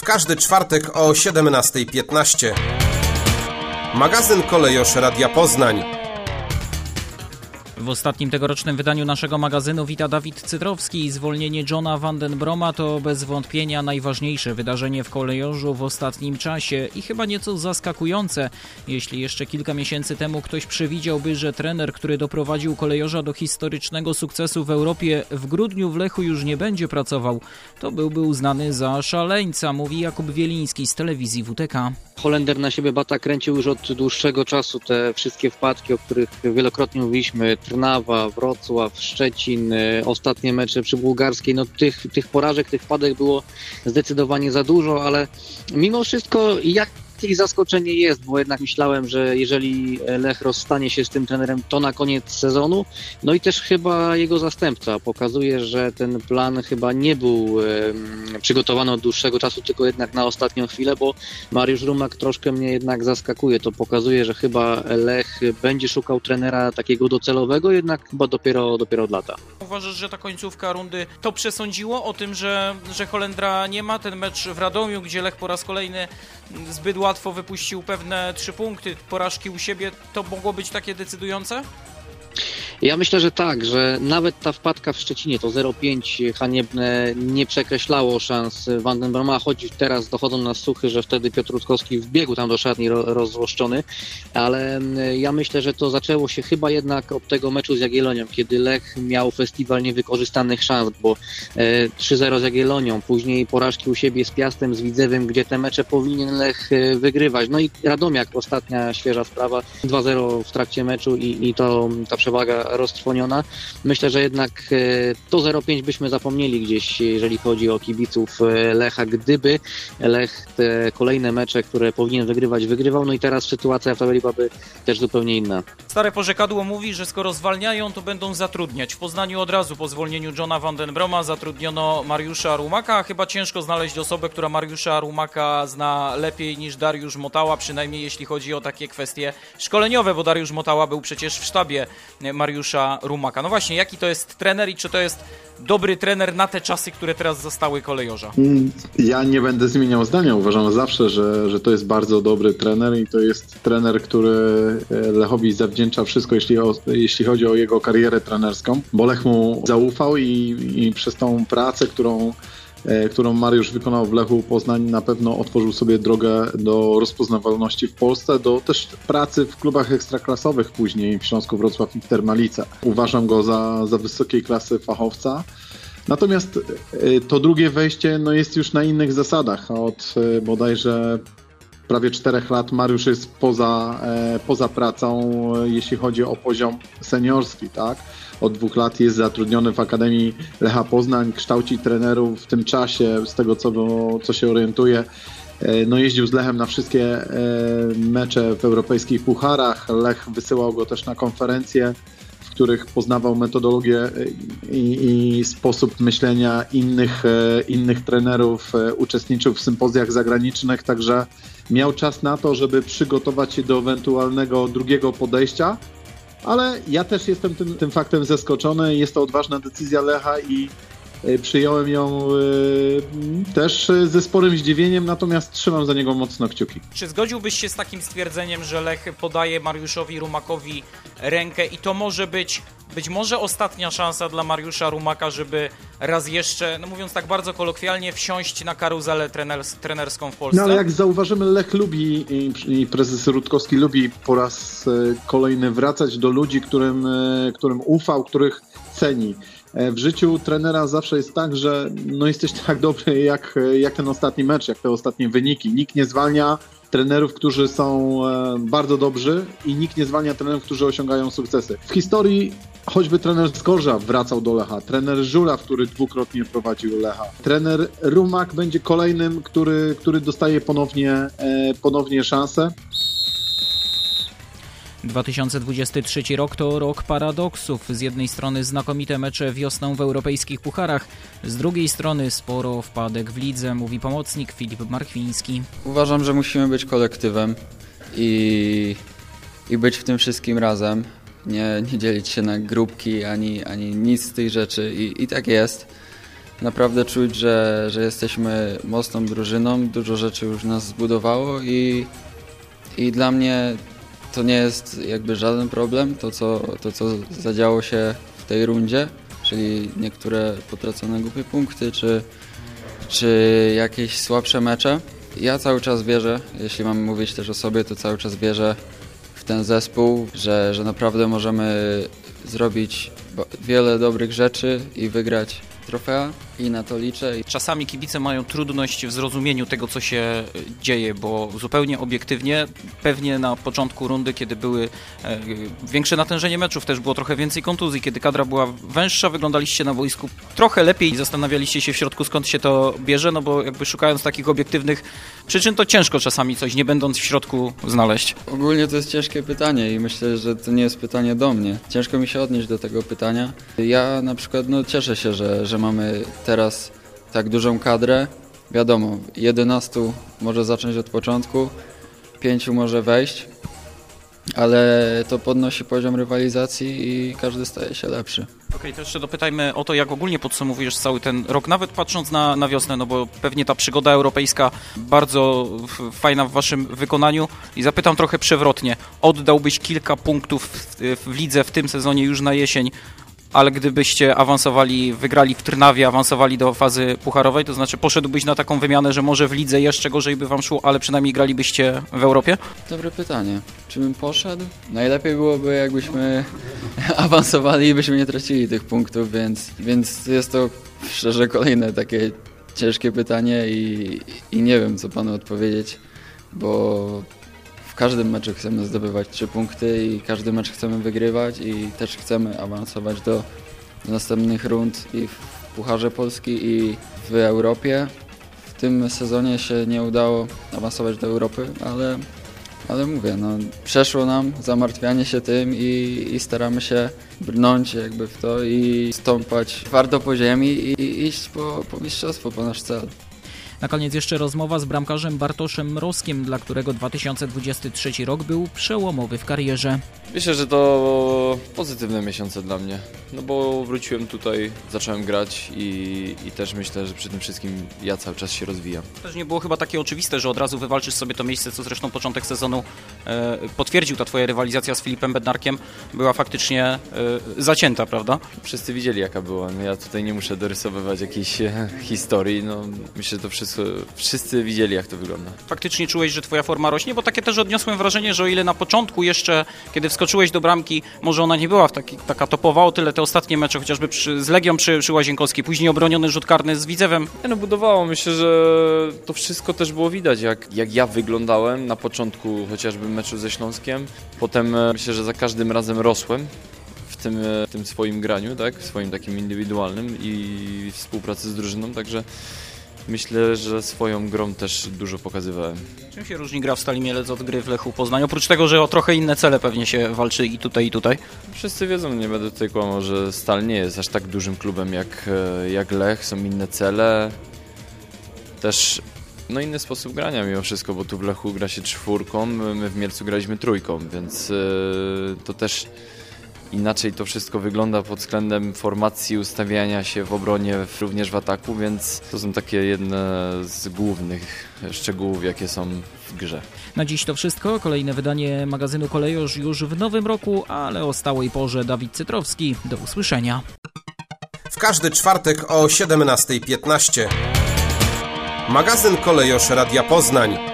każdy czwartek o 17:15. Magazyn Kolejosz Radia Poznań. W ostatnim tegorocznym wydaniu naszego magazynu wita Dawid Cytrowski. Zwolnienie Johna van den Broma to bez wątpienia najważniejsze wydarzenie w kolejorzu w ostatnim czasie i chyba nieco zaskakujące. Jeśli jeszcze kilka miesięcy temu ktoś przewidziałby, że trener, który doprowadził kolejorza do historycznego sukcesu w Europie, w grudniu w Lechu już nie będzie pracował, to byłby uznany za szaleńca, mówi Jakub Wieliński z telewizji WTK. Holender na siebie bata kręcił już od dłuższego czasu. Te wszystkie wpadki, o których wielokrotnie mówiliśmy, Trnawa, Wrocław, Szczecin, ostatnie mecze przy Bułgarskiej, no tych porażek, tych wpadek było zdecydowanie za dużo, ale mimo wszystko jakieś zaskoczenie jest, bo jednak myślałem, że jeżeli Lech rozstanie się z tym trenerem, to na koniec sezonu. No i też chyba jego zastępca pokazuje, że ten plan chyba nie był przygotowany od dłuższego czasu, tylko jednak na ostatnią chwilę, bo Mariusz Rumak troszkę mnie jednak zaskakuje. To pokazuje, że chyba Lech będzie szukał trenera takiego docelowego, jednak chyba dopiero od lata. Uważasz, że ta końcówka rundy to przesądziło o tym, że Holendra nie ma? Ten mecz w Radomiu, gdzie Lech po raz kolejny zbyt łatwo wypuścił pewne 3 punkty, porażki u siebie, to mogło być takie decydujące? Ja myślę, że tak, że nawet ta wpadka w Szczecinie, to 0,5 haniebne, nie przekreślało szans Van den Broma, choć teraz dochodzą nas słuchy, że wtedy Piotr Rutkowski wbiegł tam do szatni rozzłoszczony, ale ja myślę, że to zaczęło się chyba jednak od tego meczu z Jagiellonią, kiedy Lech miał festiwal niewykorzystanych szans, bo 3-0 z Jagiellonią, później porażki u siebie z Piastem, z Widzewem, gdzie te mecze powinien Lech wygrywać. No i Radomiak, ostatnia świeża sprawa, 2-0 w trakcie meczu i ta przewaga roztrwoniona. Myślę, że jednak to 0,5 byśmy zapomnieli gdzieś, jeżeli chodzi o kibiców Lecha, gdyby Lech te kolejne mecze, które powinien wygrywać, wygrywał. No i teraz sytuacja w tabeli byłaby też zupełnie inna. Stare porzekadło mówi, że skoro zwalniają, to będą zatrudniać. W Poznaniu od razu po zwolnieniu Johna van den Broma zatrudniono Mariusza Rumaka. Chyba ciężko znaleźć osobę, która Mariusza Rumaka zna lepiej niż Dariusz Motała, przynajmniej jeśli chodzi o takie kwestie szkoleniowe, bo Dariusz Motała był przecież w sztabie Mariusza Rumaka. No właśnie, jaki to jest trener i czy to jest dobry trener na te czasy, które teraz zostały kolejorza? Ja nie będę zmieniał zdania. Uważam zawsze, że to jest bardzo dobry trener i to jest trener, który Lechowi zawdzięcza wszystko, jeśli chodzi o jego karierę trenerską, bo Lech mu zaufał i przez tą pracę, którą Mariusz wykonał w Lechu Poznań, na pewno otworzył sobie drogę do rozpoznawalności w Polsce, do też pracy w klubach ekstraklasowych później w Śląsku Wrocław i w Termalice. Uważam go za wysokiej klasy fachowca. Natomiast to drugie wejście jest już na innych zasadach. Od bodajże prawie 4 lat Mariusz jest poza pracą, jeśli chodzi o poziom seniorski, tak? Od 2 lat jest zatrudniony w Akademii Lecha Poznań, kształci trenerów w tym czasie, z tego co się orientuje. Jeździł z Lechem na wszystkie mecze w europejskich pucharach. Lech wysyłał go też na konferencje, w których poznawał metodologię i sposób myślenia innych trenerów, uczestniczył w sympozjach zagranicznych, także miał czas na to, żeby przygotować się do ewentualnego drugiego podejścia. Ale ja też jestem tym faktem zaskoczony. Jest to odważna decyzja Lecha i przyjąłem ją też ze sporym zdziwieniem, natomiast trzymam za niego mocno kciuki. Czy zgodziłbyś się z takim stwierdzeniem, że Lech podaje Mariuszowi Rumakowi rękę i to może być może ostatnia szansa dla Mariusza Rumaka, żeby raz jeszcze, mówiąc tak bardzo kolokwialnie, wsiąść na karuzelę trenerską w Polsce? No ale jak zauważymy, Lech lubi i prezes Rutkowski lubi po raz kolejny wracać do ludzi, którym ufał, których ceni. W życiu trenera zawsze jest tak, że jesteś tak dobry jak ten ostatni mecz, jak te ostatnie wyniki. Nikt nie zwalnia trenerów, którzy są bardzo dobrzy i nikt nie zwalnia trenerów, którzy osiągają sukcesy. W historii choćby trener Skorża wracał do Lecha, trener Żuraw, który 2-krotnie prowadził Lecha. Trener Rumak będzie kolejnym, który dostaje ponownie szansę. 2023 rok to rok paradoksów. Z jednej strony znakomite mecze wiosną w europejskich pucharach, z drugiej strony sporo wpadek w lidze, mówi pomocnik Filip Markwiński. Uważam, że musimy być kolektywem i być w tym wszystkim razem. Nie dzielić się na grupki ani nic z tych rzeczy i tak jest. naprawdę czuć, że jesteśmy mocną drużyną, dużo rzeczy już nas zbudowało i dla mnie to nie jest jakby żaden problem, to co zadziało się w tej rundzie, czyli niektóre potracone głupie punkty, czy jakieś słabsze mecze. Ja cały czas wierzę, jeśli mam mówić też o sobie, to cały czas wierzę w ten zespół, że naprawdę możemy zrobić wiele dobrych rzeczy i wygrać trofea i na to liczę. Czasami kibice mają trudność w zrozumieniu tego, co się dzieje, bo zupełnie obiektywnie, pewnie na początku rundy, kiedy były większe natężenie meczów, też było trochę więcej kontuzji, kiedy kadra była węższa, wyglądaliście na boisku trochę lepiej i zastanawialiście się w środku, skąd się to bierze, no bo jakby szukając takich obiektywnych przyczyn, to ciężko czasami coś, nie będąc w środku, znaleźć. Ogólnie to jest ciężkie pytanie i myślę, że to nie jest pytanie do mnie. Ciężko mi się odnieść do tego pytania. Ja na przykład cieszę się, że mamy teraz tak dużą kadrę. Wiadomo, 11 może zacząć od początku, 5 może wejść, ale to podnosi poziom rywalizacji i każdy staje się lepszy. Okej, to jeszcze dopytajmy o to, jak ogólnie podsumowujesz cały ten rok, nawet patrząc na wiosnę, no bo pewnie ta przygoda europejska bardzo fajna w waszym wykonaniu i zapytam trochę przewrotnie, oddałbyś kilka punktów w lidze w tym sezonie już na jesień, ale gdybyście awansowali, wygrali w Trnawie, awansowali do fazy pucharowej, to znaczy poszedłbyś na taką wymianę, że może w lidze jeszcze gorzej by wam szło, ale przynajmniej gralibyście w Europie? Dobre pytanie. Czy bym poszedł? Najlepiej byłoby, jakbyśmy awansowali i byśmy nie tracili tych punktów, więc jest to szczerze kolejne takie ciężkie pytanie i nie wiem, co panu odpowiedzieć, bo w każdym meczu chcemy zdobywać 3 punkty i każdy mecz chcemy wygrywać i też chcemy awansować do następnych rund i w Pucharze Polski i w Europie. W tym sezonie się nie udało awansować do Europy, ale mówię, przeszło nam zamartwianie się tym i staramy się brnąć jakby w to i stąpać twardo po ziemi i iść po mistrzostwo, po nasz cel. Na koniec jeszcze rozmowa z bramkarzem Bartoszem Mrozkiem, dla którego 2023 rok był przełomowy w karierze. Myślę, że to pozytywne miesiące dla mnie, no bo wróciłem tutaj, zacząłem grać i też myślę, że przy tym wszystkim ja cały czas się rozwijam. Też nie było chyba takie oczywiste, że od razu wywalczysz sobie to miejsce, co zresztą początek sezonu potwierdził. Ta twoja rywalizacja z Filipem Bednarkiem była faktycznie zacięta, prawda? Wszyscy widzieli, jaka była. No ja tutaj nie muszę dorysowywać jakiejś historii, myślę, że to wszyscy widzieli, jak to wygląda. Faktycznie czułeś, że twoja forma rośnie, bo takie też odniosłem wrażenie, że o ile na początku jeszcze, kiedy wskoczyłeś do bramki, może ona nie była taka topowa, o tyle te ostatnie mecze, chociażby z Legią przy Łazienkowskiej, później obroniony rzut karny z Widzewem. Budowało. Myślę, że to wszystko też było widać, jak ja wyglądałem na początku chociażby meczu ze Śląskiem. Potem myślę, że za każdym razem rosłem w tym swoim graniu, tak? W swoim takim indywidualnym i współpracy z drużyną, także myślę, że swoją grą też dużo pokazywałem. Czym się różni gra w Stali Mielec od gry w Lechu Poznań? Oprócz tego, że o trochę inne cele pewnie się walczy i tutaj, i tutaj. Wszyscy wiedzą, nie będę tutaj kłamał, że Stal nie jest aż tak dużym klubem jak Lech. Są inne cele. Też inny sposób grania mimo wszystko, bo tu w Lechu gra się 4, my w Mielcu graliśmy 3, więc to też inaczej to wszystko wygląda pod względem formacji, ustawiania się w obronie, również w ataku, więc to są takie jedne z głównych szczegółów, jakie są w grze. Na dziś to wszystko. Kolejne wydanie magazynu Kolejorz już w nowym roku, ale o stałej porze. Dawid Cytrowski. Do usłyszenia. W każdy czwartek o 17:15. Magazyn Kolejorz Radia Poznań.